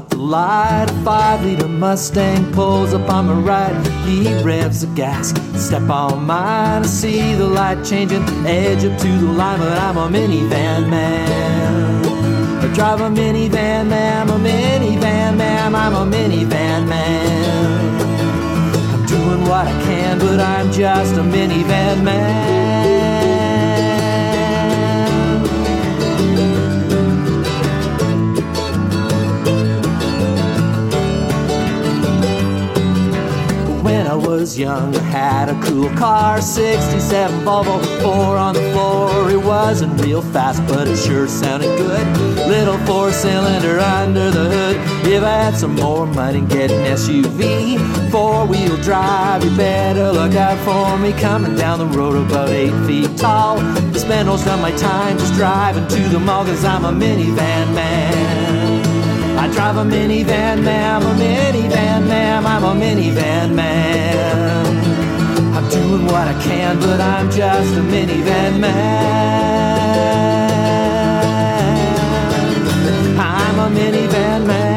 at the light. A 5-liter Mustang pulls up on my right. He revs the gas, step on mine. I see the light changing, edge up to the line, but I'm a minivan man. I drive a minivan man, I'm a minivan man, I'm a minivan man. I'm doing what I can, but I'm just a minivan man. When I was young, I had a cool car, 67 Volvo, 4 on the floor. It wasn't real fast, but it sure sounded good. Little 4-cylinder under the hood. If I had some more money and get an SUV, 4-wheel drive, you better look out for me. Coming down the road about 8 feet tall. I spend most of my time just driving to the mall, 'cause I'm a minivan man. I drive a minivan, ma'am, a minivan, ma'am, I'm a minivan man. I'm doing what I can, but I'm just a minivan man. I'm a minivan man.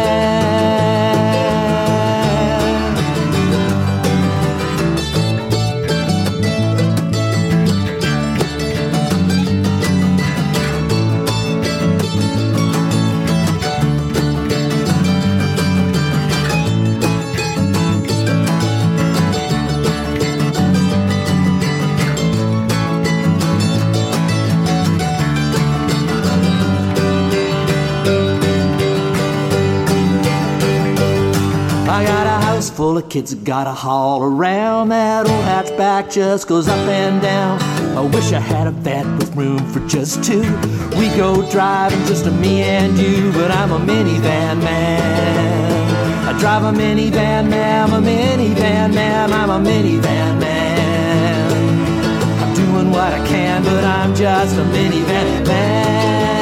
I got a house full of kids that gotta haul around. That old hatchback just goes up and down. I wish I had a vet with room for just two. We go driving, just me and you, but I'm a minivan man. I drive a minivan man, I'm a minivan man, I'm a minivan man. I'm doing what I can, but I'm just a minivan man.